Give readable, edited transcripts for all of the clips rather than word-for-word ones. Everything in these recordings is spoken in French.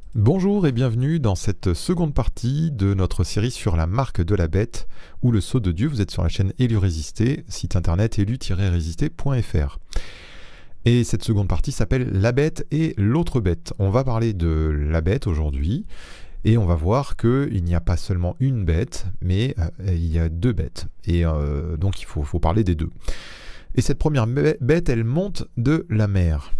Bonjour et bienvenue dans cette seconde partie de notre série sur la marque de la bête ou le sceau de Dieu. Vous êtes sur la chaîne Élu Résister, site internet élu-résister.fr. Et cette seconde partie s'appelle La bête et l'autre bête. On va parler de la bête aujourd'hui et on va voir qu'il n'y a pas seulement une bête, mais il y a deux bêtes. Et donc il faut parler des deux. Et cette première bête, elle monte de la mer.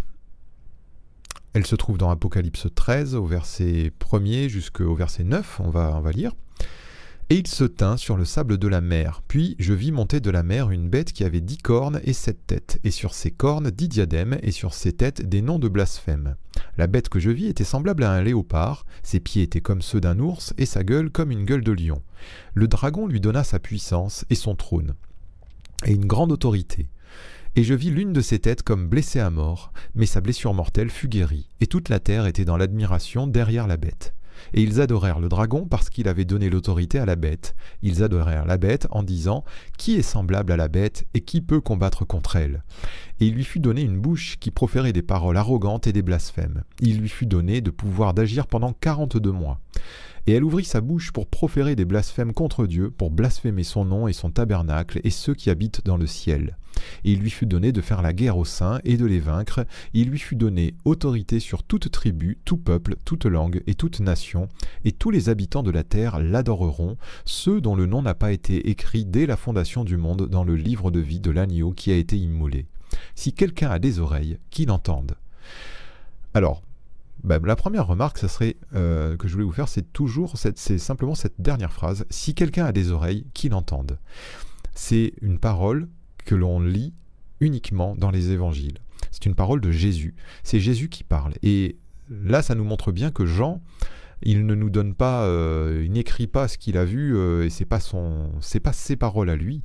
Elle se trouve dans Apocalypse 13, au verset 1er jusqu'au verset 9, on va lire. Et il se tint sur le sable de la mer. Puis je vis monter de la mer une bête qui avait 10 cornes et 7 têtes, et sur ses cornes 10 diadèmes, et sur ses têtes des noms de blasphème. La bête que je vis était semblable à un léopard, ses pieds étaient comme ceux d'un ours, et sa gueule comme une gueule de lion. Le dragon lui donna sa puissance et son trône, et une grande autorité. Et je vis l'une de ses têtes comme blessée à mort, mais sa blessure mortelle fut guérie, et toute la terre était dans l'admiration derrière la bête. Et ils adorèrent le dragon parce qu'il avait donné l'autorité à la bête. Ils adorèrent la bête en disant « Qui est semblable à la bête et qui peut combattre contre elle ?» Et il lui fut donné une bouche qui proférait des paroles arrogantes et des blasphèmes. Il lui fut donné de pouvoir d'agir pendant 42 mois. Et elle ouvrit sa bouche pour proférer des blasphèmes contre Dieu, pour blasphémer son nom et son tabernacle et ceux qui habitent dans le ciel. Et il lui fut donné de faire la guerre aux saints et de les vaincre. Et il lui fut donné autorité sur toute tribu, tout peuple, toute langue et toute nation. Et tous les habitants de la terre l'adoreront, ceux dont le nom n'a pas été écrit dès la fondation du monde dans le livre de vie de l'agneau qui a été immolé. Si quelqu'un a des oreilles, qu'il entende. Alors, la première remarque que je voulais vous faire, c'est simplement cette dernière phrase. Si quelqu'un a des oreilles, qu'il entende. C'est une parole que l'on lit uniquement dans les évangiles. C'est une parole de Jésus. C'est Jésus qui parle. Et là, ça nous montre bien que Jean, il ne nous donne pas, il n'écrit pas ce qu'il a vu, et c'est pas ses paroles à lui.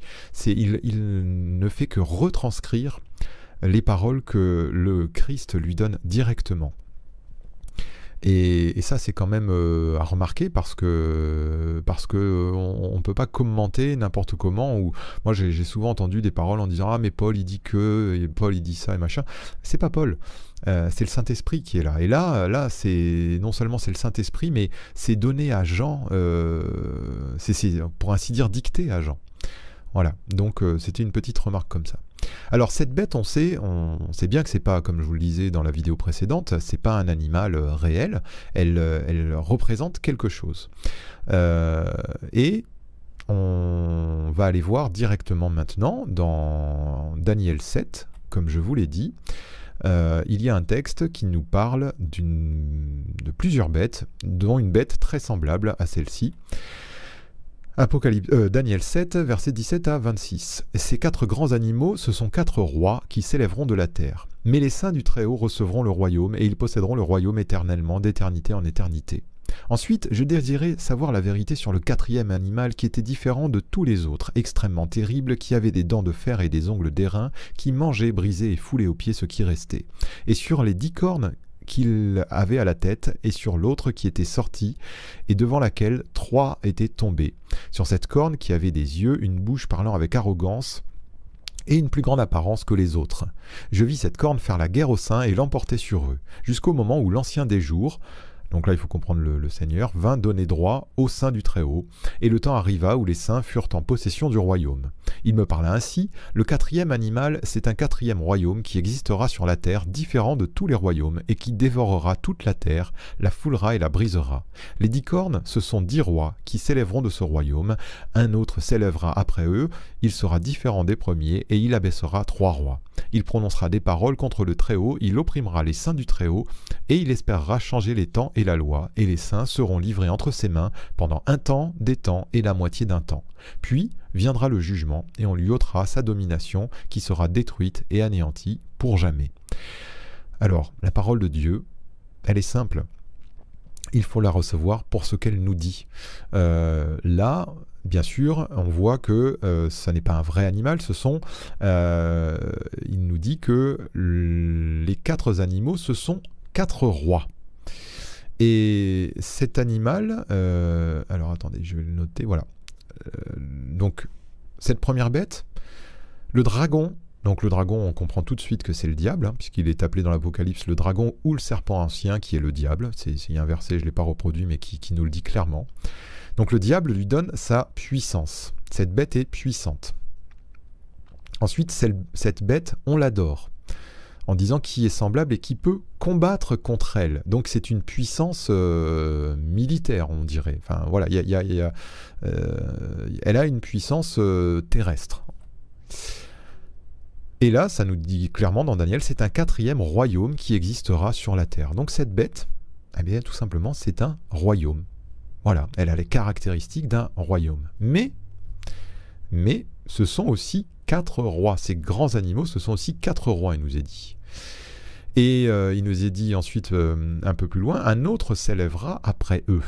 Il ne fait que retranscrire les paroles que le Christ lui donne directement. Et ça, c'est quand même à remarquer parce que on peut pas commenter n'importe comment. Ou moi, j'ai souvent entendu des paroles en disant ah mais Paul il dit que, et Paul il dit ça et machin. C'est pas Paul, c'est le Saint-Esprit qui est là. Et là, c'est non seulement c'est le Saint-Esprit, mais c'est donné à Jean, c'est pour ainsi dire dicté à Jean. Voilà. Donc c'était une petite remarque comme ça. Alors cette bête, on sait bien que c'est pas, comme je vous le disais dans la vidéo précédente, c'est pas un animal réel, elle représente quelque chose. Et on va aller voir directement maintenant dans Daniel 7, comme je vous l'ai dit. Il y a un texte qui nous parle de plusieurs bêtes, dont une bête très semblable à celle-ci. Daniel 7, versets 17 à 26. Ces 4 grands animaux, ce sont 4 rois qui s'élèveront de la terre. Mais les saints du Très-Haut recevront le royaume, et ils posséderont le royaume éternellement, d'éternité en éternité. Ensuite, je désirais savoir la vérité sur le 4e animal qui était différent de tous les autres, extrêmement terrible, qui avait des dents de fer et des ongles d'airain, qui mangeait, brisait et foulait aux pieds ce qui restait. Et sur les 10 cornes qu'il avait à la tête, et sur l'autre qui était sortie, et devant laquelle 3 étaient tombés. Sur cette corne qui avait des yeux, une bouche parlant avec arrogance, et une plus grande apparence que les autres. Je vis cette corne faire la guerre aux saints et l'emporter sur eux, jusqu'au moment où l'ancien des jours, donc là il faut comprendre le Seigneur, vint donner droit au sein du Très-Haut, et le temps arriva où les saints furent en possession du royaume. Il me parla ainsi, le 4e animal, c'est un 4e royaume qui existera sur la terre, différent de tous les royaumes, et qui dévorera toute la terre, la foulera et la brisera. Les 10 cornes, ce sont 10 rois qui s'élèveront de ce royaume, un autre s'élèvera après eux, il sera différent des premiers, et il abaissera 3 rois. Il prononcera des paroles contre le Très-Haut, il opprimera les saints du Très-Haut, et il espérera changer les temps et la loi, et les saints seront livrés entre ses mains pendant un temps, des temps et la moitié d'un temps. Puis viendra le jugement, et on lui ôtera sa domination, qui sera détruite et anéantie pour jamais. Alors, la parole de Dieu, elle est simple. Il faut la recevoir pour ce qu'elle nous dit. Là, bien sûr, on voit que ça n'est pas un vrai animal, il nous dit que les 4 animaux, ce sont 4 rois. Et cet animal, alors attendez, je vais le noter, voilà. Donc, cette première bête, le dragon, Donc le dragon, on comprend tout de suite que c'est le diable, hein, puisqu'il est appelé dans l'Apocalypse le dragon ou le serpent ancien, qui est le diable. C'est un verset, je ne l'ai pas reproduit, mais qui nous le dit clairement. Donc le diable lui donne sa puissance. Cette bête est puissante. Ensuite, cette bête, on l'adore, en disant qui est semblable et qui peut combattre contre elle. Donc c'est une puissance militaire, on dirait. Enfin voilà, elle a une puissance terrestre. Et là, ça nous dit clairement dans Daniel, c'est un 4e royaume qui existera sur la terre. Donc cette bête, eh bien, tout simplement, c'est un royaume. Voilà, elle a les caractéristiques d'un royaume. Mais ce sont aussi 4 rois. Ces grands animaux, ce sont aussi 4 rois, il nous est dit. Et il nous est dit ensuite, un peu plus loin, un autre s'élèvera après eux.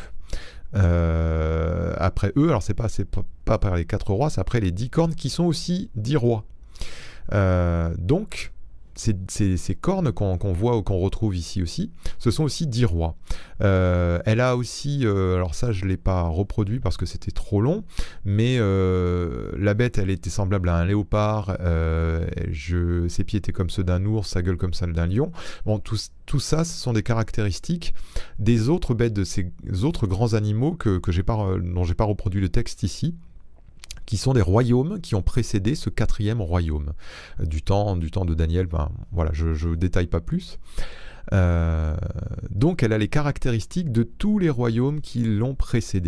Après eux, alors c'est pas par les 4 rois, c'est après les 10 cornes qui sont aussi 10 rois. Donc, ces cornes qu'on voit ou qu'on retrouve ici aussi, ce sont aussi 10 rois. Elle a aussi, alors ça je ne l'ai pas reproduit parce que c'était trop long, mais la bête elle était semblable à un léopard, ses pieds étaient comme ceux d'un ours, sa gueule comme celle d'un lion. Bon, tout ça, ce sont des caractéristiques des autres bêtes, de ces autres grands animaux dont j'ai pas reproduit le texte ici, qui sont des royaumes qui ont précédé ce 4e royaume. Du temps de Daniel, voilà, je ne détaille pas plus. Donc elle a les caractéristiques de tous les royaumes qui l'ont précédé.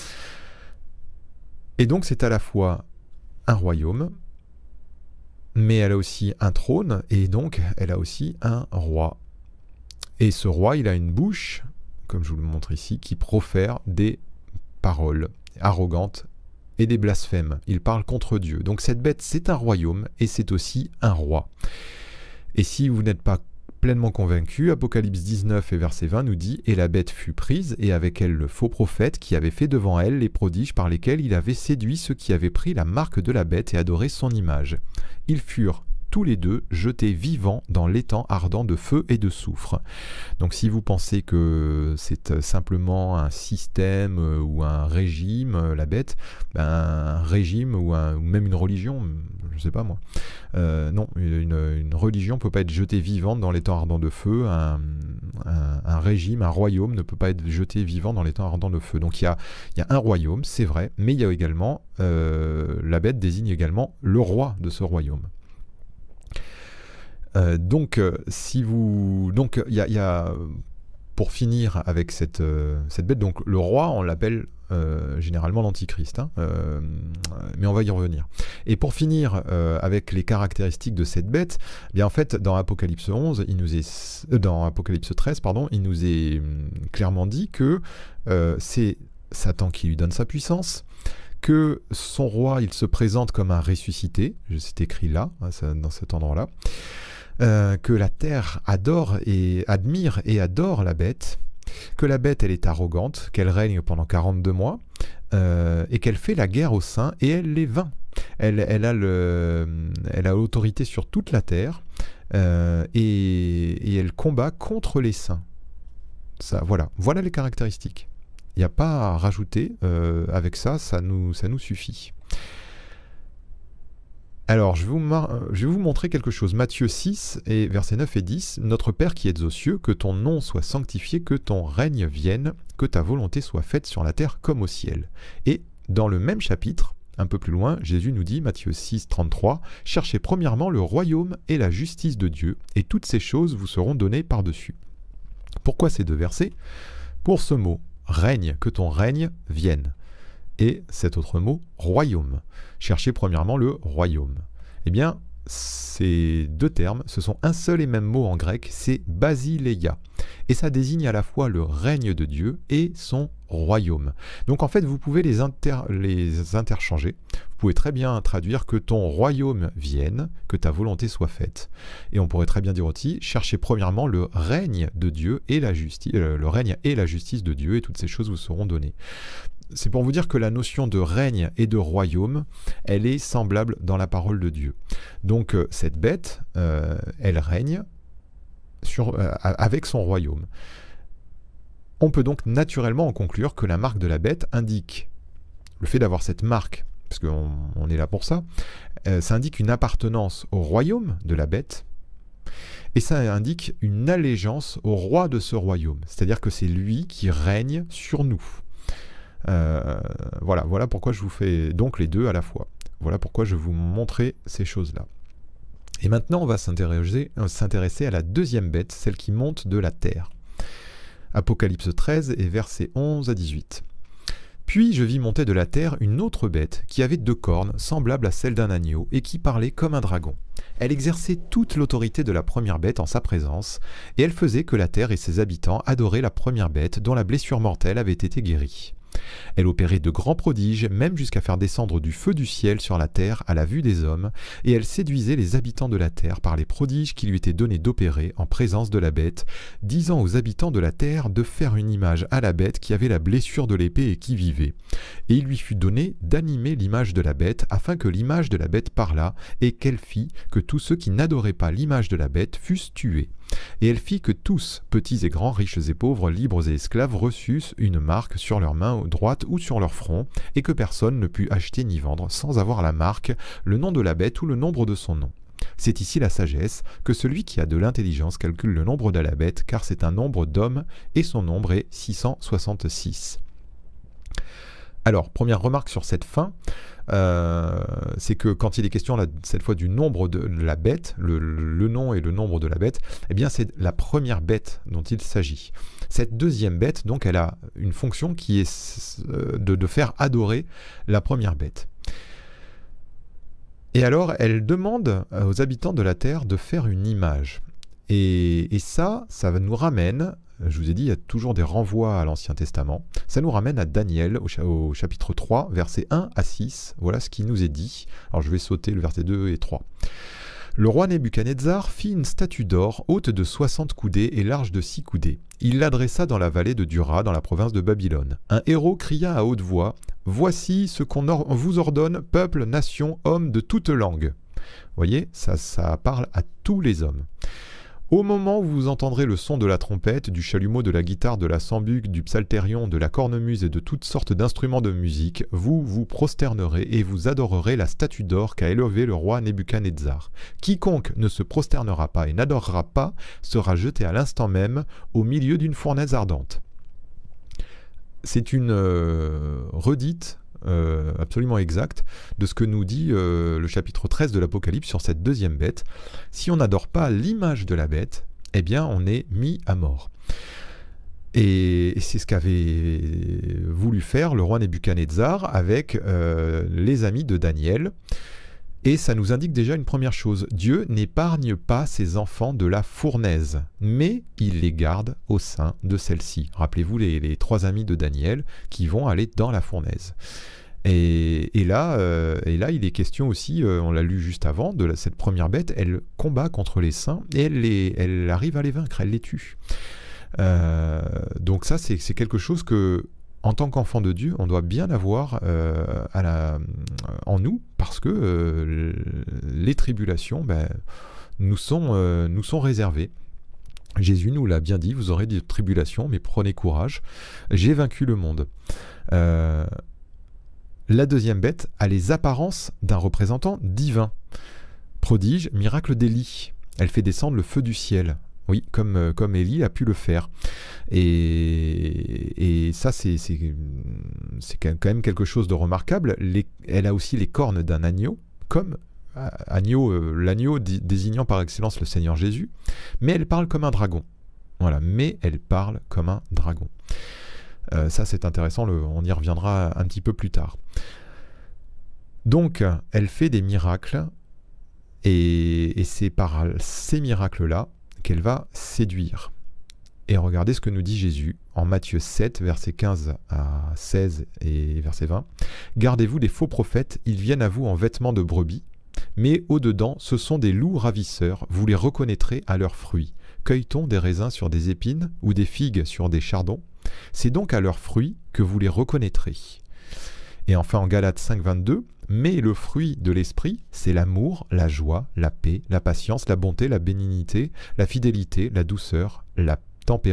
Et donc c'est à la fois un royaume, mais elle a aussi un trône, et donc elle a aussi un roi. Et ce roi, il a une bouche, comme je vous le montre ici, qui profère des paroles arrogantes et des blasphèmes. Il parle contre Dieu. Donc cette bête, c'est un royaume et c'est aussi un roi. Et si vous n'êtes pas pleinement convaincu, Apocalypse 19 et verset 20 nous dit « Et la bête fut prise, et avec elle le faux prophète qui avait fait devant elle les prodiges par lesquels il avait séduit ceux qui avaient pris la marque de la bête et adoré son image. Ils furent tous les deux jetés vivants dans l'étang ardent de feu et de soufre. » Donc si vous pensez que c'est simplement un système ou un régime, la bête, un régime ou même une religion, je ne sais pas moi. Non, une religion ne peut pas être jetée vivante dans l'étang ardent de feu, un régime, un royaume ne peut pas être jeté vivant dans l'étang ardent de feu. Donc il y a un royaume, c'est vrai, mais il y a également, la bête désigne également le roi de ce royaume. Donc, il y a, pour finir avec cette bête, donc le roi, on l'appelle généralement l'antichrist, hein, mais on va y revenir. Et pour finir avec les caractéristiques de cette bête, bien en fait, dans Apocalypse 11, dans Apocalypse 13, pardon, il nous est clairement dit que c'est Satan qui lui donne sa puissance, que son roi, il se présente comme un ressuscité, c'est écrit là, dans cet endroit-là. Que la terre adore et admire et adore la bête, que la bête elle est arrogante, qu'elle règne pendant 42 mois et qu'elle fait la guerre aux saints et elle les vainc. Elle a l'autorité sur toute la terre et elle combat contre les saints. Voilà les caractéristiques. Il n'y a pas à rajouter, avec ça nous suffit. Alors, je vais vous montrer quelque chose. Matthieu 6, et versets 9 et 10. « Notre Père qui êtes aux cieux, que ton nom soit sanctifié, que ton règne vienne, que ta volonté soit faite sur la terre comme au ciel. » Et dans le même chapitre, un peu plus loin, Jésus nous dit, Matthieu 6, 33, « Cherchez premièrement le royaume et la justice de Dieu, et toutes ces choses vous seront données par-dessus. » Pourquoi ces deux versets? Pour ce mot, règne, que ton règne vienne. Et cet autre mot, royaume. Cherchez premièrement le royaume. Eh bien, ces deux termes, ce sont un seul et même mot en grec, c'est basileia. Et ça désigne à la fois le règne de Dieu et son royaume. Donc en fait, vous pouvez les interchanger. Vous pouvez très bien traduire que ton royaume vienne, que ta volonté soit faite. Et on pourrait très bien dire aussi, cherchez premièrement le règne de Dieu et la justice, le règne et la justice de Dieu, et toutes ces choses vous seront données. C'est pour vous dire que la notion de règne et de royaume, elle est semblable dans la parole de Dieu. Donc cette bête, elle règne avec son royaume. On peut donc naturellement en conclure que la marque de la bête indique le fait d'avoir cette marque, parce qu'on est là pour ça, Ça indique une appartenance au royaume de la bête, et ça indique une allégeance au roi de ce royaume, c'est-à-dire que c'est lui qui règne sur nous. Voilà pourquoi je vous fais donc les deux à la fois. Voilà pourquoi je vais vous montrer ces choses-là. Et maintenant, on va s'intéresser à la deuxième bête, celle qui monte de la terre. Apocalypse 13 et versets 11 à 18. Puis je vis monter de la terre une autre bête qui avait 2 cornes, semblables à celles d'un agneau, et qui parlait comme un dragon. Elle exerçait toute l'autorité de la première bête en sa présence, et elle faisait que la terre et ses habitants adoraient la première bête dont la blessure mortelle avait été guérie. Elle opérait de grands prodiges, même jusqu'à faire descendre du feu du ciel sur la terre à la vue des hommes, et elle séduisait les habitants de la terre par les prodiges qui lui étaient donnés d'opérer en présence de la bête, disant aux habitants de la terre de faire une image à la bête qui avait la blessure de l'épée et qui vivait. Et il lui fut donné d'animer l'image de la bête, afin que l'image de la bête parlât, et qu'elle fit que tous ceux qui n'adoraient pas l'image de la bête fussent tués. Et elle fit que tous, petits et grands, riches et pauvres, libres et esclaves, reçussent une marque sur leur main droite ou sur leur front, et que personne ne put acheter ni vendre sans avoir la marque, le nom de la bête ou le nombre de son nom. C'est ici la sagesse, que celui qui a de l'intelligence calcule le nombre de la bête, car c'est un nombre d'hommes, et son nombre est 666. Alors, première remarque sur cette fin, c'est que quand il est question cette fois du nombre de la bête, le nom et le nombre de la bête, eh bien c'est la première bête dont il s'agit. Cette deuxième bête, donc, elle a une fonction qui est de faire adorer la première bête. Et alors, elle demande aux habitants de la terre de faire une image. Et ça nous ramène, je vous ai dit, il y a toujours des renvois à l'Ancien Testament, ça nous ramène à Daniel au chapitre 3, versets 1 à 6, voilà ce qui nous est dit. Alors je vais sauter le verset 2 et 3. Le roi Nebuchadnezzar fit une statue d'or haute de 60 coudées et large de 6 coudées. Il l'adressa dans la vallée de Dura, dans la province de Babylone. Un héros cria à haute voix, « Voici ce qu'on vous ordonne, peuple, nation, hommes de toute langue. » Vous voyez, ça parle à tous les hommes. Au moment où vous entendrez le son de la trompette, du chalumeau, de la guitare, de la sambuc, du psalterion, de la cornemuse et de toutes sortes d'instruments de musique, vous vous prosternerez et vous adorerez la statue d'or qu'a élevée le roi Nebuchadnezzar. Quiconque ne se prosternera pas et n'adorera pas sera jeté à l'instant même au milieu d'une fournaise ardente. C'est une redite absolument exact de ce que nous dit le chapitre 13 de l'Apocalypse sur cette deuxième bête. Si on n'adore pas l'image de la bête, eh bien on est mis à mort. Et c'est ce qu'avait voulu faire le roi Nebuchadnezzar avec les amis de Daniel. Et ça nous indique déjà une première chose. Dieu n'épargne pas ses enfants de la fournaise, mais il les garde au sein de celle-ci. Rappelez-vous les 3 amis de Daniel qui vont aller dans la fournaise. Et là, il est question aussi, on l'a lu juste avant, de cette première bête, elle combat contre les saints et elle arrive à les vaincre, elle les tue. Donc ça, c'est quelque chose que, en tant qu'enfant de Dieu, on doit bien avoir en nous, parce que les tribulations nous sont réservées. Jésus nous l'a bien dit, vous aurez des tribulations, mais prenez courage, j'ai vaincu le monde. La deuxième bête a les apparences d'un représentant divin. Prodige, miracle d'Élie. Elle fait descendre le feu du ciel. Oui, comme Élie a pu le faire. Et ça, c'est quand même quelque chose de remarquable. Elle a aussi les cornes d'un agneau, comme l'agneau désignant par excellence le Seigneur Jésus. Mais elle parle comme un dragon. Voilà, mais elle parle comme un dragon. Ça, c'est intéressant, on y reviendra un petit peu plus tard. Donc, elle fait des miracles, et c'est par ces miracles-là qu'elle va séduire. Et regardez ce que nous dit Jésus en Matthieu 7, versets 15 à 16 et verset 20. « Gardez-vous des faux prophètes, ils viennent à vous en vêtements de brebis, mais au-dedans, ce sont des loups ravisseurs, vous les reconnaîtrez à leurs fruits. Cueille-t-on des raisins sur des épines ou des figues sur des chardons ? C'est donc à leurs fruits que vous les reconnaîtrez. » Et enfin en Galates 5, 22, « Mais le fruit de l'esprit, c'est l'amour, la joie, la paix, la patience, la bonté, la bénignité, la fidélité, la douceur, la tempérance. »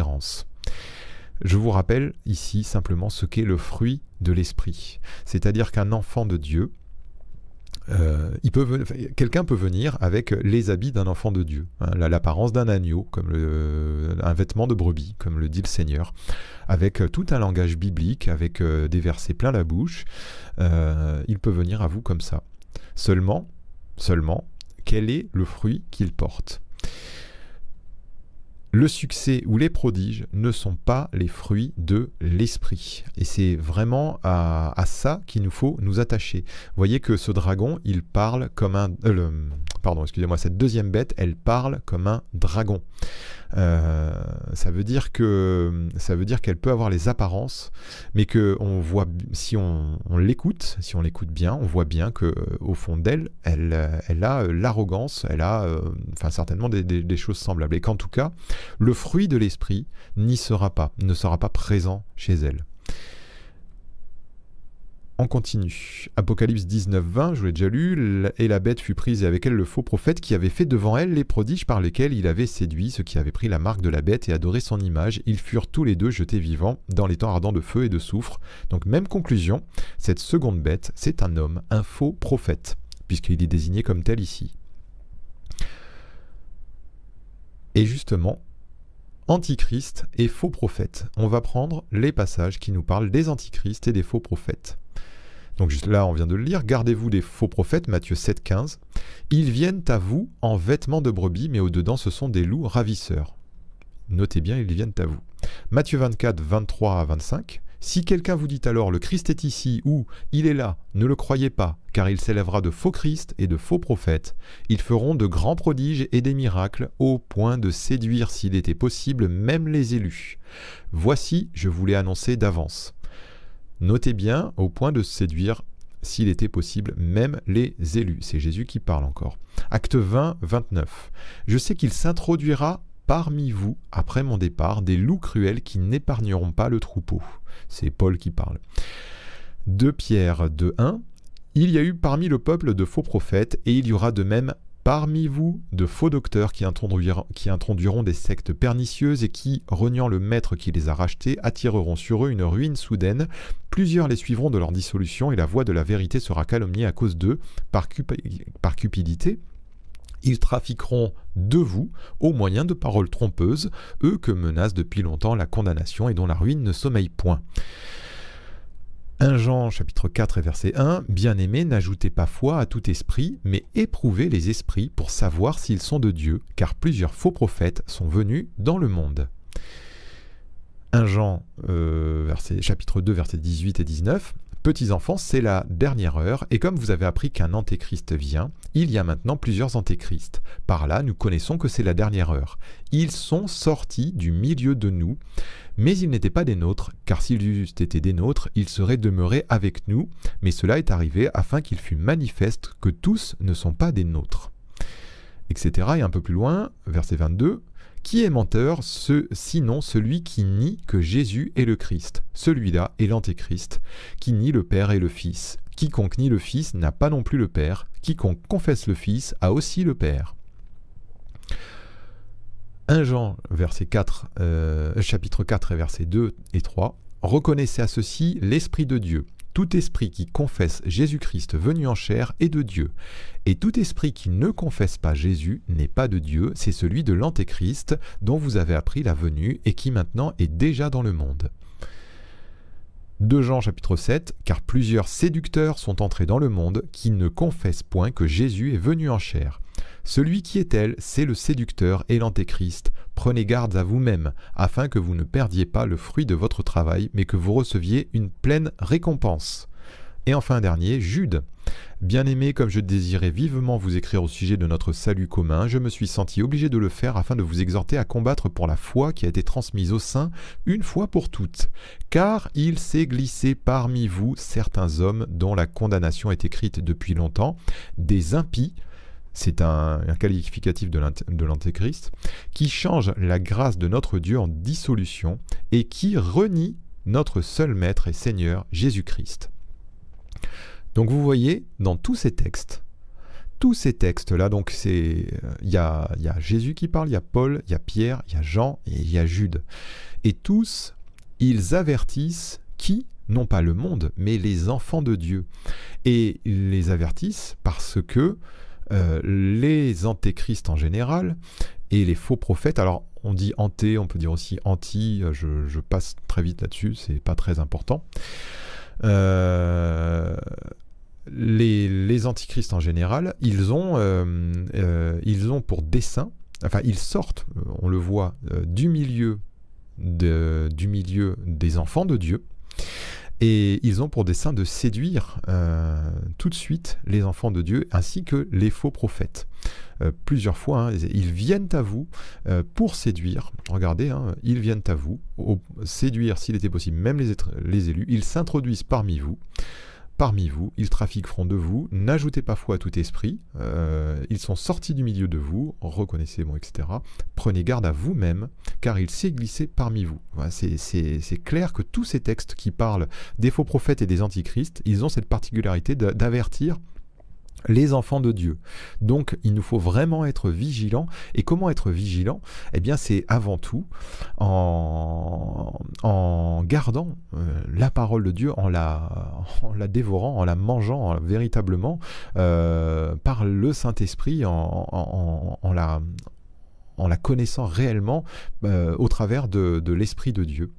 Je vous rappelle ici simplement ce qu'est le fruit de l'esprit. C'est-à-dire qu'un enfant de Dieu quelqu'un peut venir avec les habits d'un enfant de Dieu, hein, l'apparence d'un agneau, comme un vêtement de brebis, comme le dit le Seigneur, avec tout un langage biblique, avec des versets plein la bouche. Il peut venir à vous comme ça. Seulement, quel est le fruit qu'il porte ? Le succès ou les prodiges ne sont pas les fruits de l'esprit. Et c'est vraiment à ça qu'il nous faut nous attacher. Vous voyez que ce dragon, il parle comme un... cette deuxième bête, elle parle comme un dragon. Ça veut dire qu'elle peut avoir les apparences, mais que si on l'écoute bien, on voit bien que au fond d'elle, elle a l'arrogance, elle a certainement des choses semblables, et qu'en tout cas, le fruit de l'esprit ne sera pas présent chez elle. On continue. Apocalypse 19-20, je vous l'ai déjà lu, et la bête fut prise et avec elle le faux prophète qui avait fait devant elle les prodiges par lesquels il avait séduit ceux qui avaient pris la marque de la bête et adoré son image. Ils furent tous les deux jetés vivants dans les temps ardents de feu et de soufre. Donc même conclusion, cette seconde bête, c'est un homme, un faux prophète, puisqu'il est désigné comme tel ici. Et justement, antichrist et faux prophète. On va prendre les passages qui nous parlent des antichrists et des faux prophètes. Donc juste là, on vient de le lire. Gardez-vous des faux prophètes, Matthieu 7,15. Ils viennent à vous en vêtements de brebis, mais au-dedans, ce sont des loups ravisseurs. Notez bien, ils viennent à vous. Matthieu 24, 23 à 25. Si quelqu'un vous dit alors, le Christ est ici, ou il est là, ne le croyez pas, car il s'élèvera de faux Christ et de faux prophètes. Ils feront de grands prodiges et des miracles, au point de séduire, s'il était possible, même les élus. Voici, je vous l'ai annoncé d'avance. Notez bien, au point de séduire, s'il était possible, même les élus. C'est Jésus qui parle encore. Acte 20, 29. Je sais qu'il s'introduira parmi vous, après mon départ, des loups cruels qui n'épargneront pas le troupeau. C'est Paul qui parle. 2 Pierre 2,1. Il y a eu parmi le peuple de faux prophètes, et il y aura de même parmi vous de faux docteurs qui introduiront des sectes pernicieuses et qui, reniant le maître qui les a rachetés, attireront sur eux une ruine soudaine. Plusieurs les suivront de leur dissolution, et la voix de la vérité sera calomniée à cause d'eux, par cupidité. Ils trafiqueront de vous au moyen de paroles trompeuses, eux que menace depuis longtemps la condamnation et dont la ruine ne sommeille point. 1 Jean chapitre 4 et verset 1, « Bien-aimés, n'ajoutez pas foi à tout esprit, mais éprouvez les esprits pour savoir s'ils sont de Dieu, car plusieurs faux prophètes sont venus dans le monde. » 1 Jean chapitre 2 versets 18 et 19, « Petits enfants, c'est la dernière heure, et comme vous avez appris qu'un antéchrist vient, il y a maintenant plusieurs antéchrists. Par là, nous connaissons que c'est la dernière heure. Ils sont sortis du milieu de nous, mais ils n'étaient pas des nôtres, car s'ils eussent été des nôtres, ils seraient demeurés avec nous, mais cela est arrivé afin qu'il fût manifeste que tous ne sont pas des nôtres. » Etc. Et un peu plus loin, verset 22, « Qui est menteur, sinon celui qui nie que Jésus est le Christ? Celui-là est l'antéchrist, qui nie le Père et le Fils. Quiconque nie le Fils n'a pas non plus le Père. Quiconque confesse le Fils a aussi le Père. » 1 Jean chapitre 4 et versets 2 et 3. « Reconnaissez à ceci l'Esprit de Dieu. Tout esprit qui confesse Jésus-Christ venu en chair est de Dieu. Et tout esprit qui ne confesse pas Jésus n'est pas de Dieu, c'est celui de l'Antéchrist dont vous avez appris la venue et qui maintenant est déjà dans le monde. » 2 Jean chapitre 7, « Car plusieurs séducteurs sont entrés dans le monde qui ne confessent point que Jésus est venu en chair. Celui qui est tel, c'est le séducteur et l'antéchrist. Prenez garde à vous-même, afin que vous ne perdiez pas le fruit de votre travail, mais que vous receviez une pleine récompense. » Et enfin un dernier, Jude. « Bien-aimés, comme je désirais vivement vous écrire au sujet de notre salut commun, je me suis senti obligé de le faire afin de vous exhorter à combattre pour la foi qui a été transmise aux saints une fois pour toutes. Car il s'est glissé parmi vous certains hommes dont la condamnation est écrite depuis longtemps, des impies, c'est un qualificatif de l'antéchrist, qui changent la grâce de notre Dieu en dissolution et qui renient notre seul Maître et Seigneur Jésus-Christ. » Donc vous voyez, dans tous ces textes-là, donc il y a Jésus qui parle, il y a Paul, il y a Pierre, il y a Jean et il y a Jude. Et tous, ils avertissent qui non pas le monde, mais les enfants de Dieu. Et ils les avertissent parce que les antéchrists en général et les faux prophètes, alors on dit anté, on peut dire aussi anti, je passe très vite là-dessus, c'est pas très important. Les antichrists en général, ils ont pour dessein, enfin ils sortent, on le voit, du milieu des enfants de Dieu, et ils ont pour dessein de séduire tout de suite les enfants de Dieu ainsi que les faux prophètes. Plusieurs fois, ils viennent à vous pour séduire. Regardez, ils viennent à vous, séduire s'il était possible, même les élus. Ils s'introduisent parmi vous, ils trafiqueront de vous, n'ajoutez pas foi à tout esprit, ils sont sortis du milieu de vous, reconnaissez, etc. Prenez garde à vous-même, car il s'est glissé parmi vous. Voilà, c'est clair que tous ces textes qui parlent des faux prophètes et des antichrists, ils ont cette particularité d'avertir les enfants de Dieu. Donc, il nous faut vraiment être vigilants. Et comment être vigilant ? Eh bien, c'est avant tout en gardant la parole de Dieu, en la dévorant, en la mangeant véritablement par le Saint-Esprit, en la connaissant réellement au travers de l'Esprit de Dieu.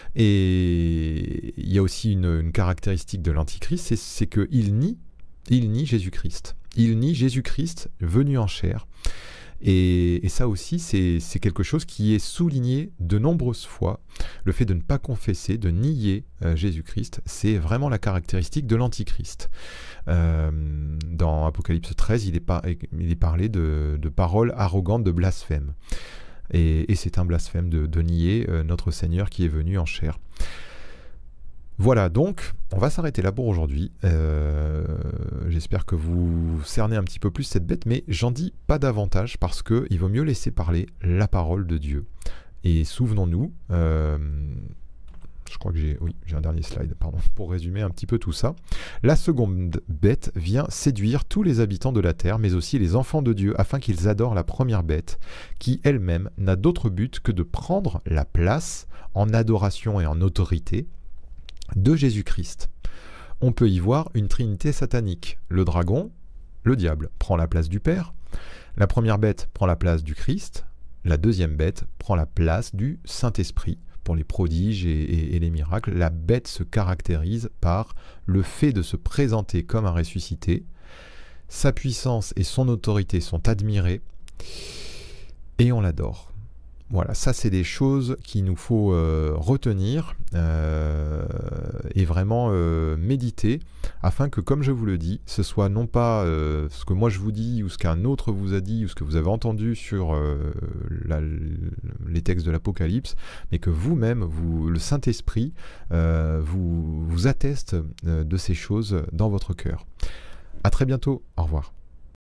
Et il y a aussi une caractéristique de l'Antichrist, c'est qu'il nie Jésus-Christ. Il nie Jésus-Christ venu en chair. Et ça aussi, c'est quelque chose qui est souligné de nombreuses fois. Le fait de ne pas confesser, de nier Jésus-Christ, c'est vraiment la caractéristique de l'Antichrist. Dans Apocalypse 13, il est parlé de paroles arrogantes, de blasphème. Et c'est un blasphème de nier notre Seigneur qui est venu en chair. Voilà, donc on va s'arrêter là pour aujourd'hui. J'espère que vous cernez un petit peu plus cette bête, mais j'en dis pas davantage parce qu'il vaut mieux laisser parler la parole de Dieu. Et souvenons-nous, je crois que j'ai un dernier slide, pardon, pour résumer un petit peu tout ça. La seconde bête vient séduire tous les habitants de la terre, mais aussi les enfants de Dieu, afin qu'ils adorent la première bête, qui elle-même n'a d'autre but que de prendre la place en adoration et en autorité de Jésus-Christ. On peut y voir une trinité satanique. Le dragon, le diable, prend la place du Père. La première bête prend la place du Christ. La deuxième bête prend la place du Saint-Esprit pour les prodiges et les miracles. La bête se caractérise par le fait de se présenter comme un ressuscité. Sa puissance et son autorité sont admirées et on l'adore. Voilà, ça c'est des choses qu'il nous faut retenir et vraiment méditer afin que, comme je vous le dis, ce soit non pas ce que moi je vous dis ou ce qu'un autre vous a dit ou ce que vous avez entendu sur les textes de l'Apocalypse, mais que vous-même, le Saint-Esprit, vous atteste de ces choses dans votre cœur. À très bientôt, au revoir.